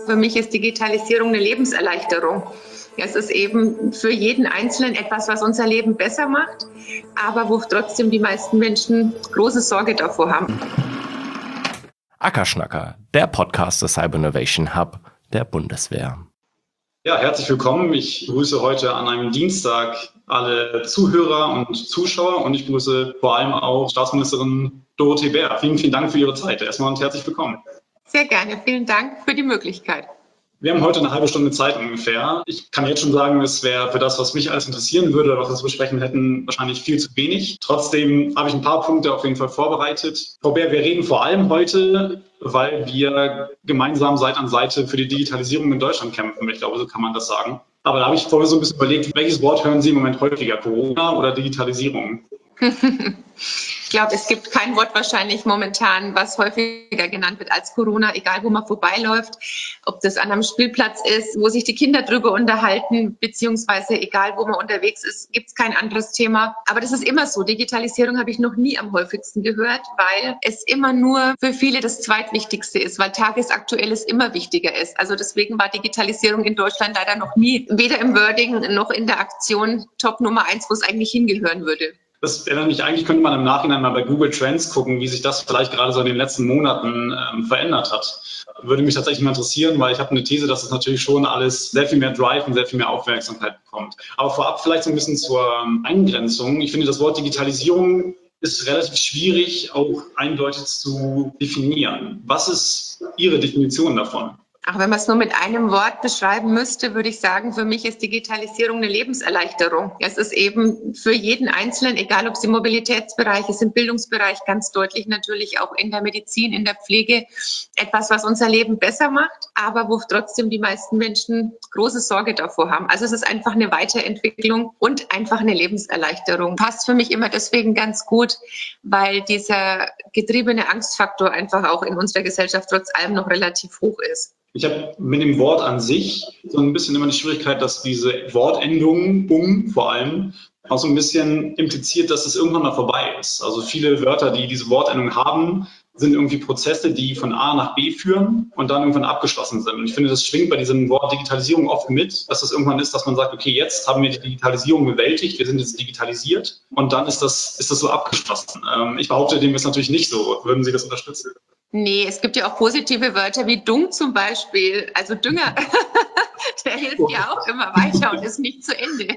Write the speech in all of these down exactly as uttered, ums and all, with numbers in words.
Für mich ist Digitalisierung eine Lebenserleichterung. Es ist eben für jeden Einzelnen etwas, was unser Leben besser macht, aber wo trotzdem die meisten Menschen große Sorge davor haben. Ackerschnacker, der Podcast des Cyber Innovation Hub der Bundeswehr. Ja, herzlich willkommen. Ich grüße heute an einem Dienstag alle Zuhörer und Zuschauer und ich grüße vor allem auch Staatsministerin Dorothee Bär. Vielen, vielen Dank für Ihre Zeit. Erstmal und herzlich willkommen. Sehr gerne. Vielen Dank für die Möglichkeit. Wir haben heute eine halbe Stunde Zeit ungefähr. Ich kann jetzt schon sagen, es wäre für das, was mich alles interessieren würde oder was wir zu besprechen hätten, wahrscheinlich viel zu wenig. Trotzdem habe ich ein paar Punkte auf jeden Fall vorbereitet. Frau Bär, wir reden vor allem heute, weil wir gemeinsam Seite an Seite für die Digitalisierung in Deutschland kämpfen. Ich glaube, so kann man das sagen. Aber da habe ich vorher so ein bisschen überlegt, welches Wort hören Sie im Moment häufiger, Corona oder Digitalisierung? Ich glaube, es gibt kein Wort wahrscheinlich momentan, was häufiger genannt wird als Corona, egal wo man vorbeiläuft, ob das an einem Spielplatz ist, wo sich die Kinder drüber unterhalten, beziehungsweise egal wo man unterwegs ist, gibt es kein anderes Thema. Aber das ist immer so. Digitalisierung habe ich noch nie am häufigsten gehört, weil es immer nur für viele das Zweitwichtigste ist, weil tagesaktuelles immer wichtiger ist. Also deswegen war Digitalisierung in Deutschland leider noch nie, weder im Wording noch in der Aktion Top Nummer eins, wo es eigentlich hingehören würde. Das erinnert mich, eigentlich könnte man im Nachhinein mal bei Google Trends gucken, wie sich das vielleicht gerade so in den letzten Monaten ähm, verändert hat. Würde mich tatsächlich mal interessieren, weil ich habe eine These, dass es natürlich schon alles sehr viel mehr Drive und sehr viel mehr Aufmerksamkeit bekommt. Aber vorab vielleicht so ein bisschen zur ähm, Eingrenzung. Ich finde, das Wort Digitalisierung ist relativ schwierig, auch eindeutig zu definieren. Was ist Ihre Definition davon? Ach, wenn man es nur mit einem Wort beschreiben müsste, würde ich sagen, für mich ist Digitalisierung eine Lebenserleichterung. Es ist eben für jeden Einzelnen, egal ob es im Mobilitätsbereich ist, im Bildungsbereich, ganz deutlich natürlich auch in der Medizin, in der Pflege, etwas, was unser Leben besser macht, aber wo trotzdem die meisten Menschen große Sorge davor haben. Also es ist einfach eine Weiterentwicklung und einfach eine Lebenserleichterung. Passt für mich immer deswegen ganz gut, weil dieser getriebene Angstfaktor einfach auch in unserer Gesellschaft trotz allem noch relativ hoch ist. Ich habe mit dem Wort an sich so ein bisschen immer die Schwierigkeit, dass diese Wortendung, um vor allem, auch so ein bisschen impliziert, dass es irgendwann mal vorbei ist. Also viele Wörter, die diese Wortendung haben, sind irgendwie Prozesse, die von A nach B führen und dann irgendwann abgeschlossen sind. Und ich finde, das schwingt bei diesem Wort Digitalisierung oft mit, dass das irgendwann ist, dass man sagt, okay, jetzt haben wir die Digitalisierung bewältigt, wir sind jetzt digitalisiert und dann ist das, ist das so abgeschlossen. Ähm, ich behaupte, dem ist natürlich nicht so. Würden Sie das unterstützen? Nee, es gibt ja auch positive Wörter wie Dung zum Beispiel, also Dünger, der hilft ja auch immer weiter und ist nicht zu Ende.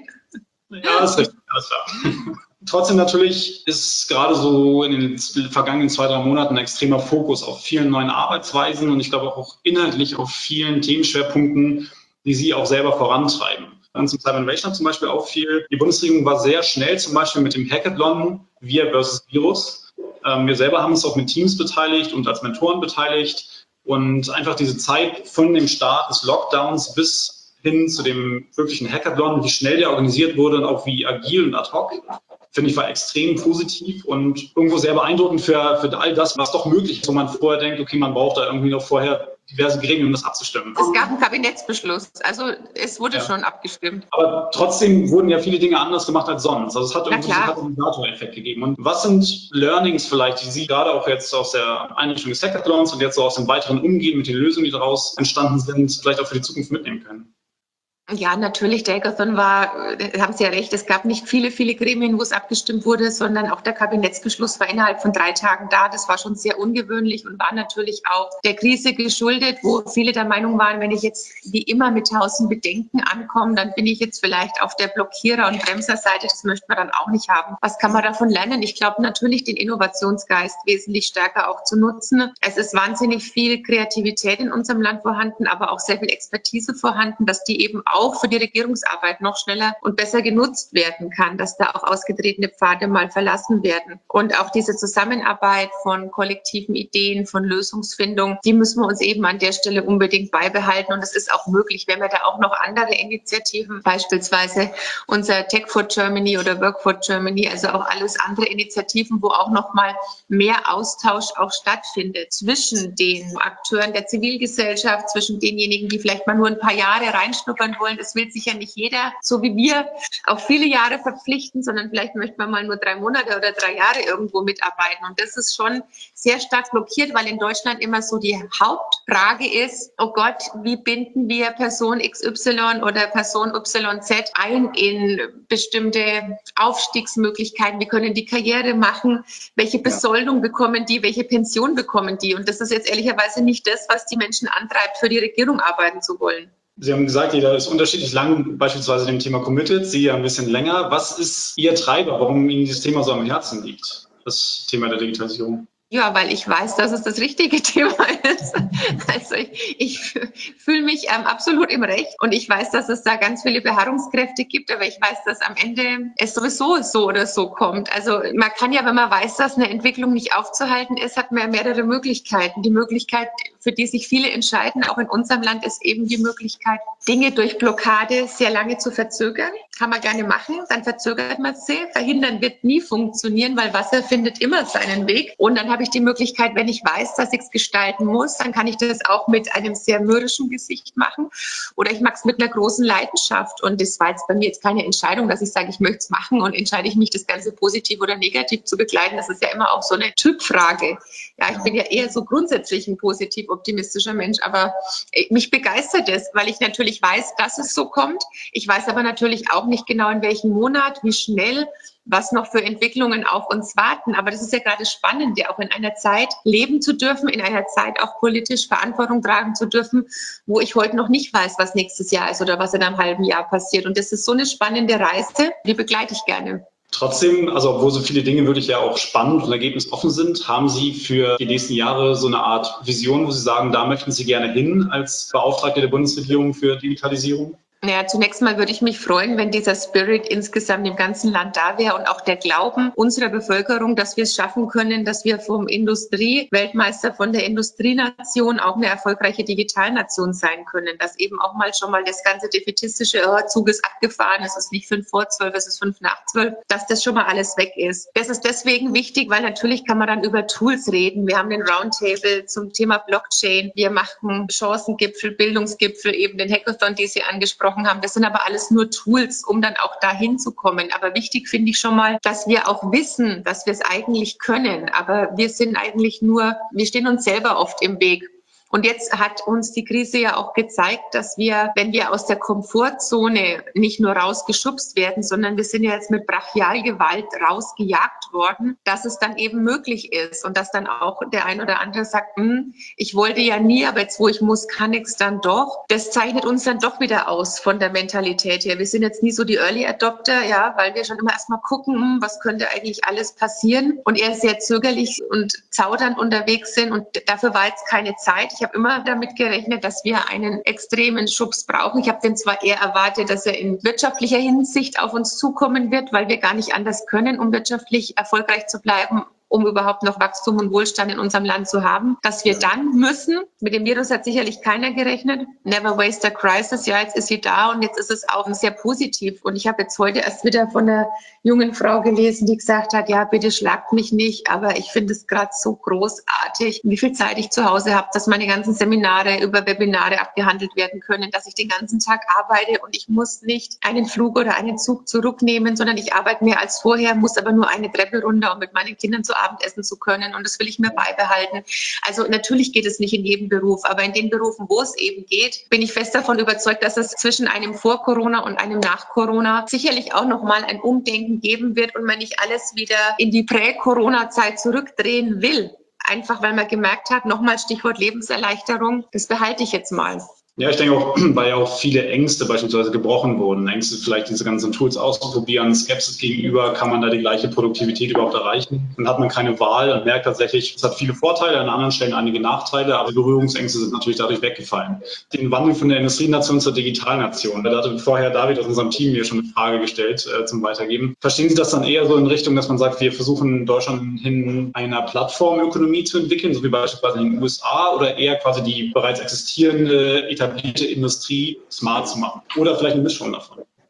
Ja, das ist richtig, alles klar. Trotzdem natürlich ist gerade so in den vergangenen zwei, drei Monaten ein extremer Fokus auf vielen neuen Arbeitsweisen und ich glaube auch inhaltlich auf vielen Themenschwerpunkten, die Sie auch selber vorantreiben. Uns im Cyber Innovation zum Beispiel auffiel, die Bundesregierung war sehr schnell zum Beispiel mit dem Hackathon Wir versus Virus. Wir selber haben uns auch mit Teams beteiligt und als Mentoren beteiligt und einfach diese Zeit von dem Start des Lockdowns bis hin zu dem wirklichen Hackathon, wie schnell der organisiert wurde und auch wie agil und ad hoc, finde ich, war extrem positiv und irgendwo sehr beeindruckend für, für all das, was doch möglich ist, wo man vorher denkt, okay, man braucht da irgendwie noch vorher diverse Gremien, um das abzustimmen. Es gab einen Kabinettsbeschluss, also es wurde ja schon abgestimmt. Aber trotzdem wurden ja viele Dinge anders gemacht als sonst. Also es hat irgendwie einen Katalysator-Effekt gegeben. Und was sind Learnings vielleicht, die Sie gerade auch jetzt aus der Einrichtung des Hackathons und jetzt so aus dem weiteren Umgehen mit den Lösungen, die daraus entstanden sind, vielleicht auch für die Zukunft mitnehmen können? Ja, natürlich, der Hackathon war, haben Sie ja recht, es gab nicht viele, viele Gremien, wo es abgestimmt wurde, sondern auch der Kabinettsbeschluss war innerhalb von drei Tagen da. Das war schon sehr ungewöhnlich und war natürlich auch der Krise geschuldet, wo viele der Meinung waren, wenn ich jetzt wie immer mit tausend Bedenken ankomme, dann bin ich jetzt vielleicht auf der Blockierer- und Bremserseite. Das möchte man dann auch nicht haben. Was kann man davon lernen? Ich glaube natürlich, den Innovationsgeist wesentlich stärker auch zu nutzen. Es ist wahnsinnig viel Kreativität in unserem Land vorhanden, aber auch sehr viel Expertise vorhanden, dass die eben auch auch für die Regierungsarbeit noch schneller und besser genutzt werden kann, dass da auch ausgetretene Pfade mal verlassen werden. Und auch diese Zusammenarbeit von kollektiven Ideen, von Lösungsfindung, die müssen wir uns eben an der Stelle unbedingt beibehalten. Und es ist auch möglich, wenn wir da auch noch andere Initiativen, beispielsweise unser Tech for Germany oder Work for Germany, also auch alles andere Initiativen, wo auch noch mal mehr Austausch auch stattfindet zwischen den Akteuren der Zivilgesellschaft, zwischen denjenigen, die vielleicht mal nur ein paar Jahre reinschnuppern wollen, wollen. Das will sich ja nicht jeder, so wie wir, auf viele Jahre verpflichten, sondern vielleicht möchte man mal nur drei Monate oder drei Jahre irgendwo mitarbeiten. Und das ist schon sehr stark blockiert, weil in Deutschland immer so die Hauptfrage ist, oh Gott, wie binden wir Person X Y oder Person Y Z ein in bestimmte Aufstiegsmöglichkeiten? Wie können die Karriere machen? Welche Besoldung bekommen die? Welche Pension bekommen die? Und das ist jetzt ehrlicherweise nicht das, was die Menschen antreibt, für die Regierung arbeiten zu wollen. Sie haben gesagt, jeder ist unterschiedlich lang, beispielsweise dem Thema committed, Sie ja ein bisschen länger. Was ist Ihr Treiber, warum Ihnen dieses Thema so am Herzen liegt, das Thema der Digitalisierung? Ja, weil ich weiß, dass es das richtige Thema ist. Also ich, ich fühle mich ähm, absolut im Recht und ich weiß, dass es da ganz viele Beharrungskräfte gibt, aber ich weiß, dass am Ende es sowieso so oder so kommt. Also man kann ja, wenn man weiß, dass eine Entwicklung nicht aufzuhalten ist, hat man ja mehrere Möglichkeiten. Die Möglichkeit, für die sich viele entscheiden, auch in unserem Land, ist eben die Möglichkeit, Dinge durch Blockade sehr lange zu verzögern. Kann man gerne machen, dann verzögert man sie. Verhindern wird nie funktionieren, weil Wasser findet immer seinen Weg. Und dann habe ich die Möglichkeit, wenn ich weiß, dass ich es gestalten muss, dann kann ich das auch mit einem sehr mürrischen Gesicht machen. Oder ich mache es mit einer großen Leidenschaft. Und das war jetzt bei mir jetzt keine Entscheidung, dass ich sage, ich möchte es machen und entscheide ich mich, das Ganze positiv oder negativ zu begleiten. Das ist ja immer auch so eine Typfrage. Ja, ich bin ja eher so grundsätzlich ein positiv optimistischer Mensch, aber mich begeistert es, weil ich natürlich weiß, dass es so kommt. Ich weiß aber natürlich auch nicht genau, in welchem Monat, wie schnell, was noch für Entwicklungen auf uns warten. Aber das ist ja gerade spannend, ja auch in einer Zeit leben zu dürfen, in einer Zeit auch politisch Verantwortung tragen zu dürfen, wo ich heute noch nicht weiß, was nächstes Jahr ist oder was in einem halben Jahr passiert. Und das ist so eine spannende Reise, die begleite ich gerne. Trotzdem, also obwohl so viele Dinge wirklich ja auch spannend und ergebnisoffen sind, haben Sie für die nächsten Jahre so eine Art Vision, wo Sie sagen, da möchten Sie gerne hin als Beauftragte der Bundesregierung für Digitalisierung? Naja, zunächst mal würde ich mich freuen, wenn dieser Spirit insgesamt im ganzen Land da wäre und auch der Glauben unserer Bevölkerung, dass wir es schaffen können, dass wir vom Industrie-Weltmeister, von der Industrienation auch eine erfolgreiche Digitalnation sein können. Dass eben auch mal schon mal das ganze defetistische oh, Zug ist abgefahren, es ist nicht fünf vor zwölf, es ist fünf nach zwölf, dass das schon mal alles weg ist. Das ist deswegen wichtig, weil natürlich kann man dann über Tools reden. Wir haben den Roundtable zum Thema Blockchain, wir machen Chancengipfel, Bildungsgipfel, eben den Hackathon, die Sie angesprochen haben. Das sind aber alles nur Tools, um dann auch dahin zu kommen. Aber wichtig finde ich schon mal, dass wir auch wissen, dass wir es eigentlich können. Aber wir sind eigentlich nur, wir stehen uns selber oft im Weg. Und jetzt hat uns die Krise ja auch gezeigt, dass wir, wenn wir aus der Komfortzone nicht nur rausgeschubst werden, sondern wir sind ja jetzt mit Brachialgewalt rausgejagt worden, dass es dann eben möglich ist und dass dann auch der ein oder andere sagt, hm, ich wollte ja nie, aber jetzt wo ich muss, kann ich es dann doch. Das zeichnet uns dann doch wieder aus von der Mentalität her. Wir sind jetzt nie so die Early Adopter, ja, weil wir schon immer erstmal gucken, hm, was könnte eigentlich alles passieren und eher sehr zögerlich und zaudernd unterwegs sind und dafür war jetzt keine Zeit. Ich habe immer damit gerechnet, dass wir einen extremen Schubs brauchen. Ich habe den zwar eher erwartet, dass er in wirtschaftlicher Hinsicht auf uns zukommen wird, weil wir gar nicht anders können, um wirtschaftlich erfolgreich zu bleiben, um überhaupt noch Wachstum und Wohlstand in unserem Land zu haben, dass wir dann müssen, mit dem Virus hat sicherlich keiner gerechnet, never waste a crisis, ja, jetzt ist sie da und jetzt ist es auch sehr positiv. Und ich habe jetzt heute erst wieder von einer jungen Frau gelesen, die gesagt hat, ja, bitte schlagt mich nicht, aber ich finde es gerade so großartig, wie viel Zeit ich zu Hause habe, dass meine ganzen Seminare über Webinare abgehandelt werden können, dass ich den ganzen Tag arbeite und ich muss nicht einen Flug oder einen Zug zurücknehmen, sondern ich arbeite mehr als vorher, muss aber nur eine Treppe runter, um mit meinen Kindern zu Abendessen zu können und das will ich mir beibehalten. Also natürlich geht es nicht in jedem Beruf, aber in den Berufen, wo es eben geht, bin ich fest davon überzeugt, dass es zwischen einem Vor-Corona und einem Nach-Corona sicherlich auch nochmal ein Umdenken geben wird und man nicht alles wieder in die Prä-Corona-Zeit zurückdrehen will. Einfach, weil man gemerkt hat, nochmal Stichwort Lebenserleichterung, das behalte ich jetzt mal. Ja, ich denke auch, weil ja auch viele Ängste beispielsweise gebrochen wurden. Ängste, vielleicht diese ganzen Tools auszuprobieren, Skepsis gegenüber, kann man da die gleiche Produktivität überhaupt erreichen? Dann hat man keine Wahl und merkt tatsächlich, es hat viele Vorteile, an anderen Stellen einige Nachteile, aber Berührungsängste sind natürlich dadurch weggefallen. Den Wandel von der Industrienation zur Digitalnation, da hatte vorher David aus unserem Team mir schon eine Frage gestellt äh, zum Weitergeben. Verstehen Sie das dann eher so in Richtung, dass man sagt, wir versuchen in Deutschland hin einer Plattformökonomie zu entwickeln, so wie beispielsweise in den U S A, oder eher quasi die bereits existierende etablierte Industrie smart zu machen? Oder vielleicht eine Mischung davon?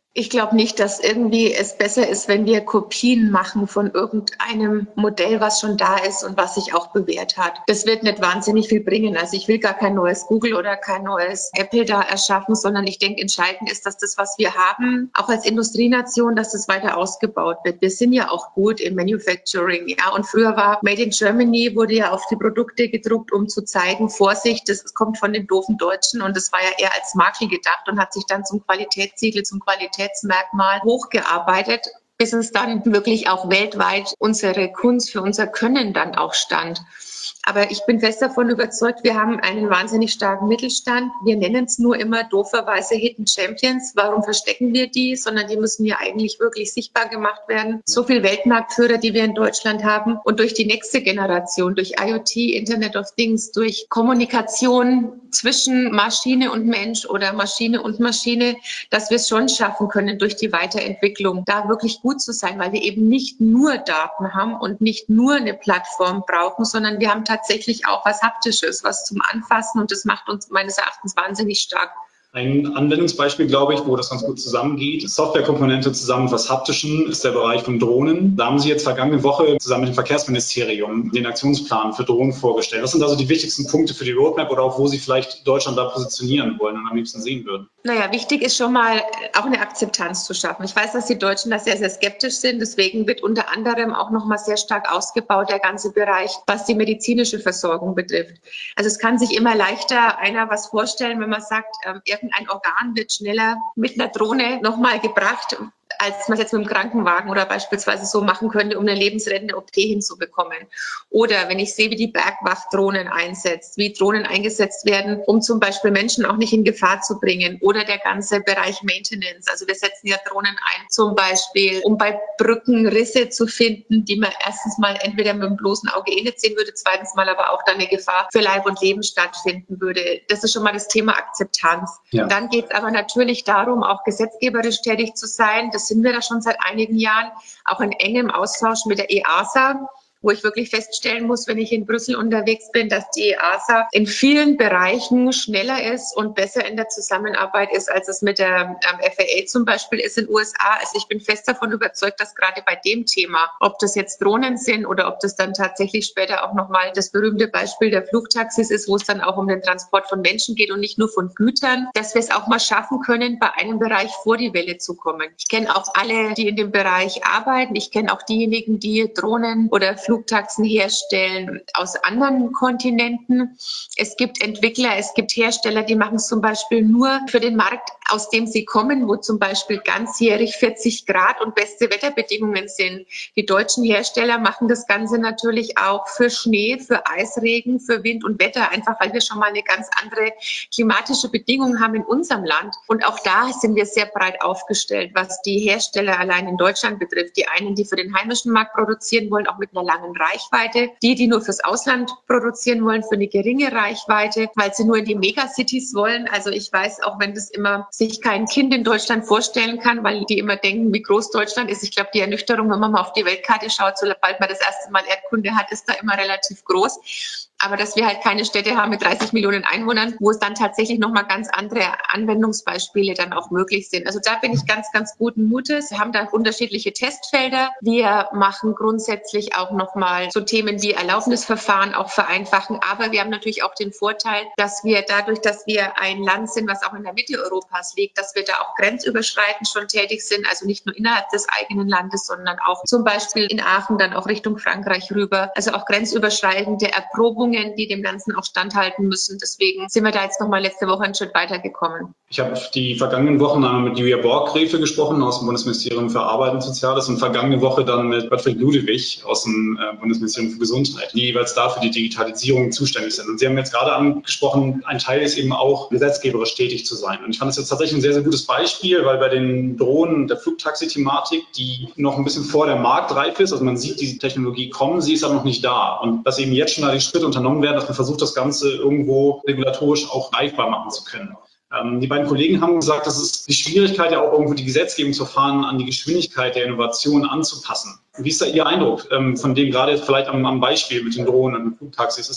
Ich glaube nicht, dass irgendwie es besser ist, wenn wir Kopien machen von irgendeinem Modell, was schon da ist und was sich auch bewährt hat. Das wird nicht wahnsinnig viel bringen. Also ich will gar kein neues Google oder kein neues Apple da erschaffen, sondern ich denke, entscheidend ist, dass das, was wir haben, auch als Industrienation, dass das weiter ausgebaut wird. Wir sind ja auch gut im Manufacturing. Ja, und früher war Made in Germany, wurde ja auf die Produkte gedruckt, um zu zeigen, Vorsicht, das kommt von den doofen Deutschen, und das war ja eher als Makel gedacht und hat sich dann zum Qualitätssiegel, zum Qualitätsmerkmal hochgearbeitet, bis es dann wirklich auch weltweit unsere Kunst für unser Können dann auch stand. Aber ich bin fest davon überzeugt, wir haben einen wahnsinnig starken Mittelstand. Wir nennen es nur immer dooferweise Hidden Champions. Warum verstecken wir die? Sondern die müssen ja eigentlich wirklich sichtbar gemacht werden. So viel Weltmarktführer, die wir in Deutschland haben. Und durch die nächste Generation, durch IoT, Internet of Things, durch Kommunikation zwischen Maschine und Mensch oder Maschine und Maschine, dass wir es schon schaffen können, durch die Weiterentwicklung da wirklich gut zu sein, weil wir eben nicht nur Daten haben und nicht nur eine Plattform brauchen, sondern wir haben tatsächlich auch was Haptisches, was zum Anfassen, und das macht uns meines Erachtens wahnsinnig stark. Ein Anwendungsbeispiel, glaube ich, wo das ganz gut zusammengeht, Softwarekomponente zusammen mit was Haptischen, ist der Bereich von Drohnen. Da haben Sie jetzt vergangene Woche zusammen mit dem Verkehrsministerium den Aktionsplan für Drohnen vorgestellt. Was sind also die wichtigsten Punkte für die Roadmap oder auch wo Sie vielleicht Deutschland da positionieren wollen und am liebsten sehen würden? Naja, wichtig ist schon mal auch eine Akzeptanz zu schaffen. Ich weiß, dass die Deutschen da sehr, sehr skeptisch sind. Deswegen wird unter anderem auch noch mal sehr stark ausgebaut, der ganze Bereich, was die medizinische Versorgung betrifft. Also es kann sich immer leichter einer was vorstellen, wenn man sagt, ähm, irgendein Organ wird schneller mit einer Drohne noch mal gebracht, als man es jetzt mit dem Krankenwagen oder beispielsweise so machen könnte, um eine lebensrettende O P hinzubekommen. Oder wenn ich sehe, wie die Bergwacht Drohnen einsetzt, wie Drohnen eingesetzt werden, um zum Beispiel Menschen auch nicht in Gefahr zu bringen. Oder der ganze Bereich Maintenance. Also wir setzen ja Drohnen ein, zum Beispiel, um bei Brücken Risse zu finden, die man erstens mal entweder mit dem bloßen Auge eh nicht sehen würde, zweitens mal aber auch dann eine Gefahr für Leib und Leben stattfinden würde. Das ist schon mal das Thema Akzeptanz. Ja. Dann geht es aber natürlich darum, auch gesetzgeberisch tätig zu sein. Das sind wir da schon seit einigen Jahren, auch in engem Austausch mit der E A S A, wo ich wirklich feststellen muss, wenn ich in Brüssel unterwegs bin, dass die E A S A in vielen Bereichen schneller ist und besser in der Zusammenarbeit ist, als es mit der ähm, F A A zum Beispiel ist in den U S A. Also ich bin fest davon überzeugt, dass gerade bei dem Thema, ob das jetzt Drohnen sind oder ob das dann tatsächlich später auch nochmal das berühmte Beispiel der Flugtaxis ist, wo es dann auch um den Transport von Menschen geht und nicht nur von Gütern, dass wir es auch mal schaffen können, bei einem Bereich vor die Welle zu kommen. Ich kenne auch alle, die in dem Bereich arbeiten. Ich kenne auch diejenigen, die Drohnen oder Flugtaxen herstellen aus anderen Kontinenten. Es gibt Entwickler, es gibt Hersteller, die machen es zum Beispiel nur für den Markt, aus dem sie kommen, wo zum Beispiel ganzjährig vierzig Grad und beste Wetterbedingungen sind. Die deutschen Hersteller machen das Ganze natürlich auch für Schnee, für Eisregen, für Wind und Wetter, einfach weil wir schon mal eine ganz andere klimatische Bedingung haben in unserem Land. Und auch da sind wir sehr breit aufgestellt, was die Hersteller allein in Deutschland betrifft. Die einen, die für den heimischen Markt produzieren wollen, auch mit einer langen Reichweite. Die, die nur fürs Ausland produzieren wollen, für eine geringe Reichweite, weil sie nur in die Megacities wollen. Also ich weiß, auch wenn das immer sich kein Kind in Deutschland vorstellen kann, weil die immer denken, wie groß Deutschland ist. Ich glaube, die Ernüchterung, wenn man mal auf die Weltkarte schaut, sobald man das erste Mal Erdkunde hat, ist da immer relativ groß. Aber dass wir halt keine Städte haben mit dreißig Millionen Einwohnern, wo es dann tatsächlich nochmal ganz andere Anwendungsbeispiele dann auch möglich sind. Also da bin ich ganz, ganz guten Mutes. Wir haben da unterschiedliche Testfelder. Wir machen grundsätzlich auch nochmal so Themen wie Erlaubnisverfahren auch vereinfachen. Aber wir haben natürlich auch den Vorteil, dass wir dadurch, dass wir ein Land sind, was auch in der Mitte Europas liegt, dass wir da auch grenzüberschreitend schon tätig sind. Also nicht nur innerhalb des eigenen Landes, sondern auch zum Beispiel in Aachen dann auch Richtung Frankreich rüber. Also auch grenzüberschreitende Erprobungen, die dem Ganzen auch standhalten müssen. Deswegen sind wir da jetzt nochmal letzte Woche einen Schritt weitergekommen. Ich habe die vergangenen Wochen einmal mit Julia Borggräfe gesprochen aus dem Bundesministerium für Arbeit und Soziales und vergangene Woche dann mit Gottfried Ludewig aus dem Bundesministerium für Gesundheit, die jeweils dafür die Digitalisierung zuständig sind. Und Sie haben jetzt gerade angesprochen, ein Teil ist eben auch gesetzgeberisch tätig zu sein. Und ich fand das jetzt tatsächlich ein sehr, sehr gutes Beispiel, weil bei den Drohnen der Flugtaxi-Thematik, die noch ein bisschen vor der Marktreife ist, also man sieht diese Technologie kommen, sie ist aber noch nicht da. Und dass eben jetzt schon da die Schritte unternommen werden, dass man versucht, das Ganze irgendwo regulatorisch auch greifbar machen zu können. Ähm, die beiden Kollegen haben gesagt, dass es die Schwierigkeit ja auch irgendwo die Gesetzgebungsverfahren an die Geschwindigkeit der Innovation anzupassen. Wie ist da Ihr Eindruck ähm, von dem gerade vielleicht am, am Beispiel mit den Drohnen und den Flugtaxis? Ist das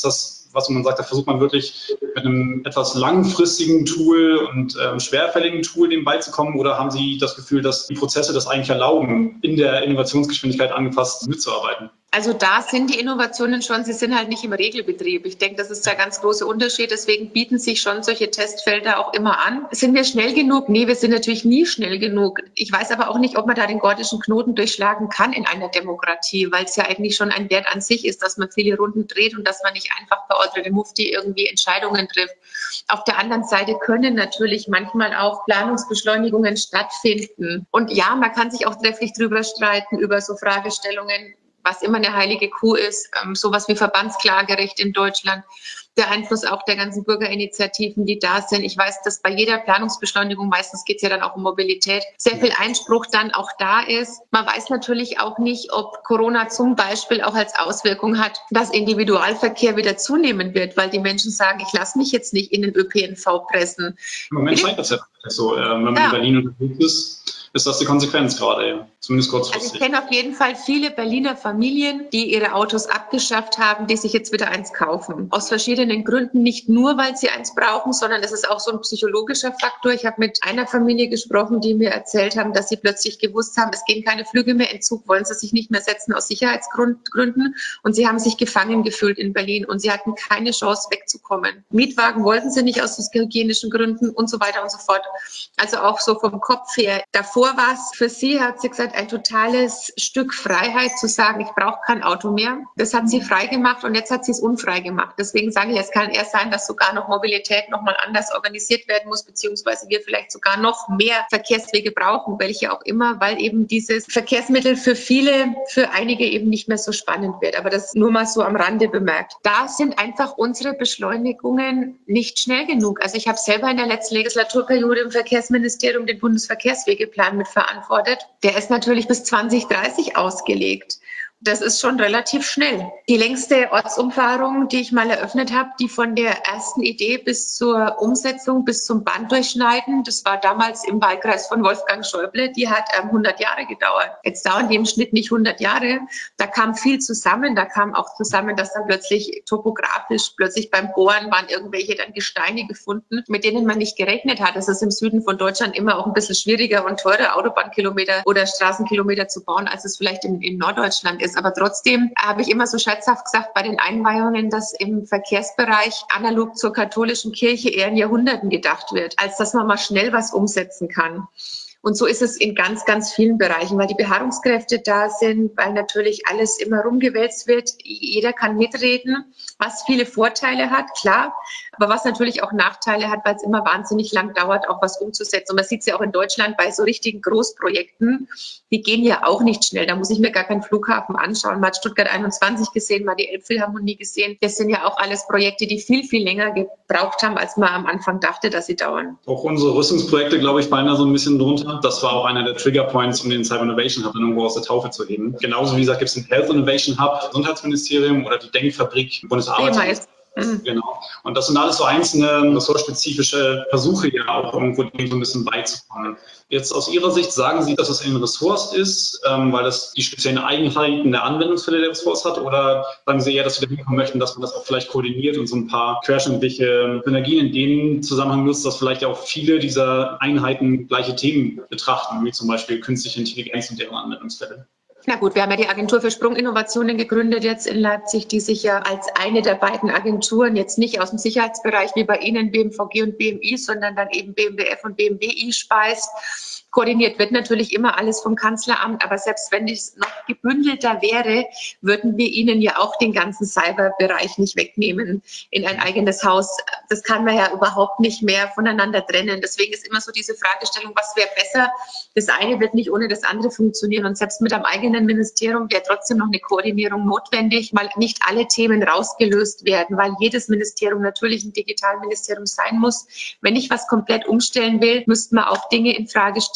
was man sagt, da versucht man wirklich mit einem etwas langfristigen Tool und ähm, schwerfälligen Tool dem beizukommen, oder haben Sie das Gefühl, dass die Prozesse das eigentlich erlauben, in der Innovationsgeschwindigkeit angepasst mitzuarbeiten? Also da sind die Innovationen schon, sie sind halt nicht im Regelbetrieb. Ich denke, das ist der ganz große Unterschied. Deswegen bieten sich schon solche Testfelder auch immer an. Sind wir schnell genug? Nee, wir sind natürlich nie schnell genug. Ich weiß aber auch nicht, ob man da den gordischen Knoten durchschlagen kann in einer Demokratie, weil es ja eigentlich schon ein Wert an sich ist, dass man viele Runden dreht und dass man nicht einfach per Ordre de Mufti irgendwie Entscheidungen trifft. Auf der anderen Seite können natürlich manchmal auch Planungsbeschleunigungen stattfinden. Und ja, man kann sich auch trefflich drüber streiten, über so Fragestellungen, was immer eine heilige Kuh ist, ähm, sowas wie Verbandsklagerecht in Deutschland, der Einfluss auch der ganzen Bürgerinitiativen, die da sind. Ich weiß, dass bei jeder Planungsbeschleunigung, meistens geht es ja dann auch um Mobilität, sehr viel Einspruch dann auch da ist. Man weiß natürlich auch nicht, ob Corona zum Beispiel auch als Auswirkung hat, dass Individualverkehr wieder zunehmen wird, weil die Menschen sagen, ich lasse mich jetzt nicht in den Ö P N V pressen. Im Moment scheint das ja so, äh, wenn man ja in Berlin unterwegs ist. Ist das die Konsequenz gerade, ja. Zumindest kurzfristig? Also ich kenne auf jeden Fall viele Berliner Familien, die ihre Autos abgeschafft haben, die sich jetzt wieder eins kaufen. Aus verschiedenen Gründen, nicht nur, weil sie eins brauchen, sondern es ist auch so ein psychologischer Faktor. Ich habe mit einer Familie gesprochen, die mir erzählt haben, dass sie plötzlich gewusst haben, es gehen keine Flüge mehr in Zug, wollen sie sich nicht mehr setzen aus Sicherheitsgründen. Und sie haben sich gefangen gefühlt in Berlin und sie hatten keine Chance wegzukommen. Mietwagen wollten sie nicht aus hygienischen Gründen und so weiter und so fort. Also auch so vom Kopf her. Davor war es für sie, hat sie gesagt, ein totales Stück Freiheit zu sagen, ich brauche kein Auto mehr. Das hat sie frei gemacht und jetzt hat sie es unfrei gemacht. Deswegen sage ich, es kann erst sein, dass sogar noch Mobilität nochmal anders organisiert werden muss, beziehungsweise wir vielleicht sogar noch mehr Verkehrswege brauchen, welche auch immer, weil eben dieses Verkehrsmittel für viele, für einige eben nicht mehr so spannend wird. Aber das nur mal so am Rande bemerkt. Da sind einfach unsere Beschleunigungen nicht schnell genug. Also ich habe selber in der letzten Legislaturperiode im Verkehrsministerium den Bundesverkehrswegeplan mitverantwortet. Der ist natürlich bis zwanzig dreißig ausgelegt. Das ist schon relativ schnell. Die längste Ortsumfahrung, die ich mal eröffnet habe, die von der ersten Idee bis zur Umsetzung, bis zum Banddurchschneiden, das war damals im Wahlkreis von Wolfgang Schäuble, die hat ähm, hundert Jahre gedauert. Jetzt dauern die im Schnitt nicht hundert Jahre. Da kam viel zusammen. Da kam auch zusammen, dass dann plötzlich topografisch, plötzlich beim Bohren waren irgendwelche dann Gesteine gefunden, mit denen man nicht gerechnet hat. Es ist im Süden von Deutschland immer auch ein bisschen schwieriger und teurer, Autobahnkilometer oder Straßenkilometer zu bauen, als es vielleicht in, in Norddeutschland ist. Aber trotzdem habe ich immer so scherzhaft gesagt bei den Einweihungen, dass im Verkehrsbereich analog zur katholischen Kirche eher in Jahrhunderten gedacht wird, als dass man mal schnell was umsetzen kann. Und so ist es in ganz, ganz vielen Bereichen, weil die Beharrungskräfte da sind, weil natürlich alles immer rumgewälzt wird. Jeder kann mitreden, was viele Vorteile hat, klar, aber was natürlich auch Nachteile hat, weil es immer wahnsinnig lang dauert, auch was umzusetzen. Und man sieht es ja auch in Deutschland bei so richtigen Großprojekten, die gehen ja auch nicht schnell. Da muss ich mir gar keinen Flughafen anschauen. Man hat Stuttgart einundzwanzig gesehen, mal die Elbphilharmonie gesehen. Das sind ja auch alles Projekte, die viel, viel länger gebraucht haben, als man am Anfang dachte, dass sie dauern. Auch unsere Rüstungsprojekte, glaube ich, fallen da so ein bisschen drunter. Das war auch einer der Triggerpoints, um den Cyber Innovation Hub dann irgendwo aus der Taufe zu heben. Genauso wie gesagt, gibt es den Health Innovation Hub, Gesundheitsministerium oder die Denkfabrik, Bundesarbeitsamt. Mhm. Genau. Und das sind alles so einzelne ressortspezifische Versuche, ja auch irgendwo dem so ein bisschen beizukommen. Jetzt aus Ihrer Sicht sagen Sie, dass es ein Ressource ist, ähm, weil das die speziellen Eigenheiten der Anwendungsfälle der Ressource hat, oder sagen Sie eher, dass Sie dahin kommen möchten, dass man das auch vielleicht koordiniert und so ein paar querschnittliche Synergien in dem Zusammenhang nutzt, dass vielleicht auch viele dieser Einheiten gleiche Themen betrachten, wie zum Beispiel künstliche Intelligenz und deren Anwendungsfälle? Na gut, wir haben ja die Agentur für Sprunginnovationen gegründet jetzt in Leipzig, die sich ja als eine der beiden Agenturen jetzt nicht aus dem Sicherheitsbereich wie bei Ihnen B M V G und B M I, sondern dann eben B M W F und B M W I speist. Koordiniert wird natürlich immer alles vom Kanzleramt, aber selbst wenn es noch gebündelter wäre, würden wir Ihnen ja auch den ganzen Cyberbereich nicht wegnehmen in ein eigenes Haus. Das kann man ja überhaupt nicht mehr voneinander trennen. Deswegen ist immer so diese Fragestellung, was wäre besser? Das eine wird nicht ohne das andere funktionieren. Und selbst mit einem eigenen Ministerium wäre trotzdem noch eine Koordinierung notwendig, weil nicht alle Themen rausgelöst werden, weil jedes Ministerium natürlich ein Digitalministerium sein muss. Wenn ich was komplett umstellen will, müsste man auch Dinge in Frage stellen,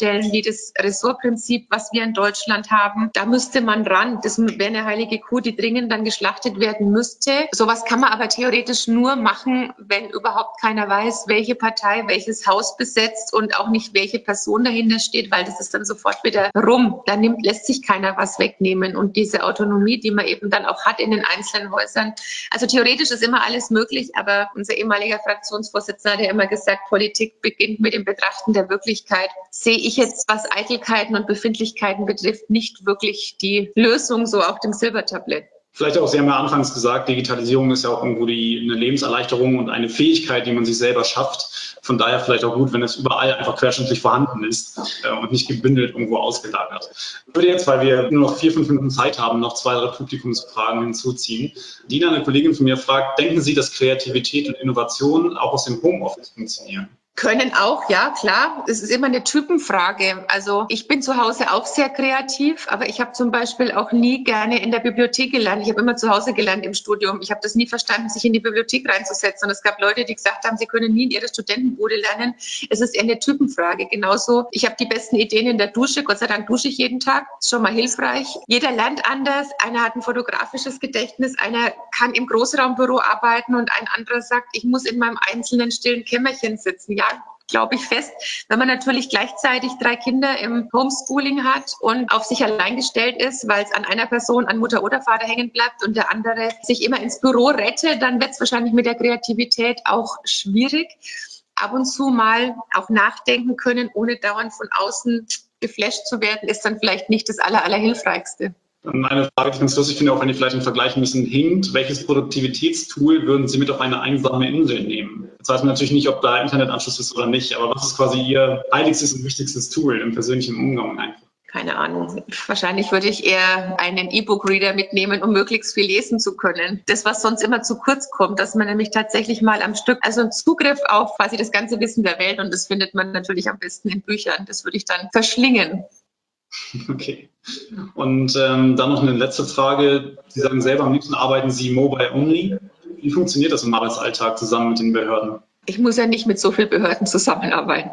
vorstellen, wie das Ressortprinzip, was wir in Deutschland haben. Da müsste man ran. Das wäre eine heilige Kuh, die dringend dann geschlachtet werden müsste. Sowas kann man aber theoretisch nur machen, wenn überhaupt keiner weiß, welche Partei welches Haus besetzt und auch nicht, welche Person dahinter steht, weil das ist dann sofort wieder rum. Da nimmt, lässt sich keiner was wegnehmen. Und diese Autonomie, die man eben dann auch hat in den einzelnen Häusern. Also theoretisch ist immer alles möglich, aber unser ehemaliger Fraktionsvorsitzender hat ja immer gesagt, Politik beginnt mit dem Betrachten der Wirklichkeit. Sehe ich jetzt, was Eitelkeiten und Befindlichkeiten betrifft, nicht wirklich die Lösung so auf dem Silbertablett. Vielleicht auch, Sie haben ja anfangs gesagt, Digitalisierung ist ja auch irgendwo die, eine Lebenserleichterung und eine Fähigkeit, die man sich selber schafft. Von daher vielleicht auch gut, wenn es überall einfach querschnittlich vorhanden ist äh, und nicht gebündelt irgendwo ausgelagert. Ich würde jetzt, weil wir nur noch vier, fünf Minuten Zeit haben, noch zwei, drei Publikumsfragen hinzuziehen. Dina, eine Kollegin von mir, fragt, denken Sie, dass Kreativität und Innovation auch aus dem Homeoffice funktionieren? Können auch, ja, klar. Es ist immer eine Typenfrage. Also ich bin zu Hause auch sehr kreativ, aber ich habe zum Beispiel auch nie gerne in der Bibliothek gelernt. Ich habe immer zu Hause gelernt im Studium. Ich habe das nie verstanden, sich in die Bibliothek reinzusetzen. Und es gab Leute, die gesagt haben, sie können nie in ihrer Studentenbude lernen. Es ist eher eine Typenfrage. Genauso, ich habe die besten Ideen in der Dusche. Gott sei Dank dusche ich jeden Tag. Ist schon mal hilfreich. Jeder lernt anders. Einer hat ein fotografisches Gedächtnis. Einer kann im Großraumbüro arbeiten und ein anderer sagt, ich muss in meinem einzelnen stillen Kämmerchen sitzen. Ja, glaube ich fest. Wenn man natürlich gleichzeitig drei Kinder im Homeschooling hat und auf sich allein gestellt ist, weil es an einer Person, an Mutter oder Vater hängen bleibt und der andere sich immer ins Büro rettet, dann wird es wahrscheinlich mit der Kreativität auch schwierig. Ab und zu mal auch nachdenken können, ohne dauernd von außen geflasht zu werden, ist dann vielleicht nicht das Aller, Allerhilfreichste. Eine Frage, die ich ganz lustig finde, auch wenn die vielleicht im Vergleich ein bisschen hinkt. Welches Produktivitätstool würden Sie mit auf eine einsame Insel nehmen? Jetzt weiß man natürlich nicht, ob da Internetanschluss ist oder nicht, aber was ist quasi Ihr heiligstes und wichtigstes Tool im persönlichen Umgang einfach? Keine Ahnung. Wahrscheinlich würde ich eher einen E-Book-Reader mitnehmen, um möglichst viel lesen zu können. Das, was sonst immer zu kurz kommt, dass man nämlich tatsächlich mal am Stück, also einen Zugriff auf quasi das ganze Wissen der Welt, und das findet man natürlich am besten in Büchern. Das würde ich dann verschlingen. Okay. Und ähm, dann noch eine letzte Frage. Sie sagen selber, am liebsten arbeiten Sie mobile only. Wie funktioniert das im Arbeitsalltag zusammen mit den Behörden? Ich muss ja nicht mit so vielen Behörden zusammenarbeiten.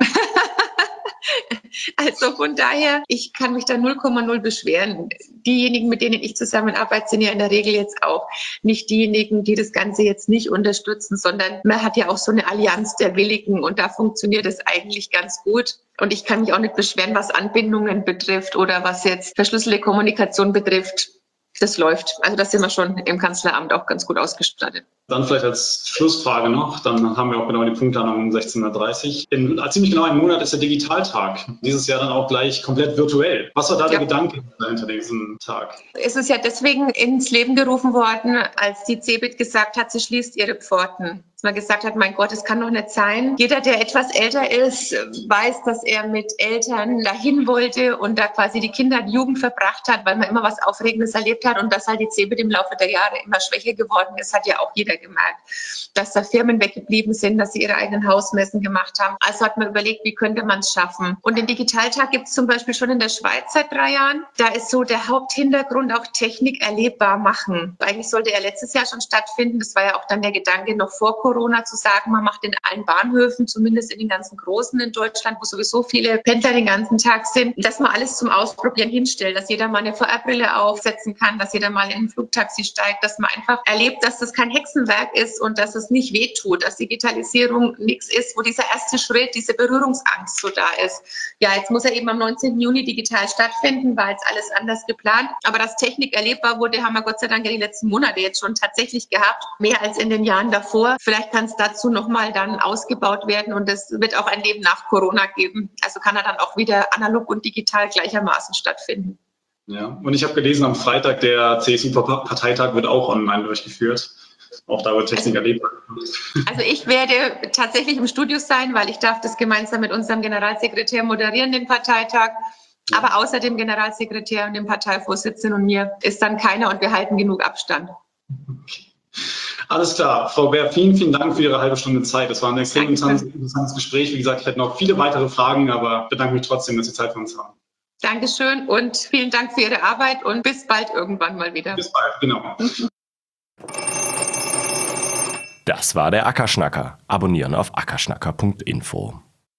Also von daher, ich kann mich da null Komma null beschweren. Diejenigen, mit denen ich zusammenarbeite, sind ja in der Regel jetzt auch nicht diejenigen, die das Ganze jetzt nicht unterstützen, sondern man hat ja auch so eine Allianz der Willigen und da funktioniert es eigentlich ganz gut. Und ich kann mich auch nicht beschweren, was Anbindungen betrifft oder was jetzt verschlüsselte Kommunikation betrifft. Das läuft. Also da sind wir schon im Kanzleramt auch ganz gut ausgestattet. Dann vielleicht als Schlussfrage noch, dann haben wir auch genau die Punkte um sechzehn Uhr dreißig. In ziemlich genau einem Monat ist der Digitaltag. Dieses Jahr dann auch gleich komplett virtuell. Was war da ja. der Gedanke hinter diesem Tag? Es ist ja deswegen ins Leben gerufen worden, als die CeBIT gesagt hat, sie schließt ihre Pforten. Dass man gesagt hat, mein Gott, es kann doch nicht sein. Jeder, der etwas älter ist, weiß, dass er mit Eltern dahin wollte und da quasi die Kinder und Jugend verbracht hat, weil man immer was Aufregendes erlebt hat und dass halt die CeBIT im Laufe der Jahre immer schwächer geworden ist, hat ja auch jeder gemerkt, dass da Firmen weggeblieben sind, dass sie ihre eigenen Hausmessen gemacht haben. Also hat man überlegt, wie könnte man es schaffen. Und den Digitaltag gibt es zum Beispiel schon in der Schweiz seit drei Jahren. Da ist so der Haupthintergrund auch Technik erlebbar machen. Eigentlich sollte er letztes Jahr schon stattfinden. Das war ja auch dann der Gedanke noch vor Corona zu sagen, man macht in allen Bahnhöfen, zumindest in den ganzen Großen in Deutschland, wo sowieso viele Pendler den ganzen Tag sind, dass man alles zum Ausprobieren hinstellt, dass jeder mal eine V R-Brille aufsetzen kann, dass jeder mal in ein Flugtaxi steigt, dass man einfach erlebt, dass das kein Hexenwerk ist und dass es nicht wehtut, dass Digitalisierung nichts ist, wo dieser erste Schritt, diese Berührungsangst so da ist. Ja, jetzt muss er eben am neunzehnten Juni digital stattfinden, war jetzt alles anders geplant. Aber dass Technik erlebbar wurde, haben wir Gott sei Dank ja die letzten Monate jetzt schon tatsächlich gehabt, mehr als in den Jahren davor. Vielleicht kann es dazu nochmal dann ausgebaut werden und es wird auch ein Leben nach Corona geben. Also kann er dann auch wieder analog und digital gleichermaßen stattfinden. Ja, und ich habe gelesen, am Freitag der C S U-Parteitag wird auch online durchgeführt. Auch da wird Technik also, erlebt. Also ich werde tatsächlich im Studio sein, weil ich darf das gemeinsam mit unserem Generalsekretär moderieren, den Parteitag. Aber außer dem Generalsekretär und dem Parteivorsitzenden und mir ist dann keiner und wir halten genug Abstand. Okay. Alles klar. Frau Bär, vielen, vielen Dank für Ihre halbe Stunde Zeit. Das war ein extrem interessantes, interessantes Gespräch. Wie gesagt, ich hätte noch viele weitere Fragen, aber bedanke mich trotzdem, dass Sie Zeit für uns haben. Dankeschön und vielen Dank für Ihre Arbeit und bis bald irgendwann mal wieder. Bis bald, genau. Das war der Ackerschnacker. Abonnieren auf ackerschnacker punkt info.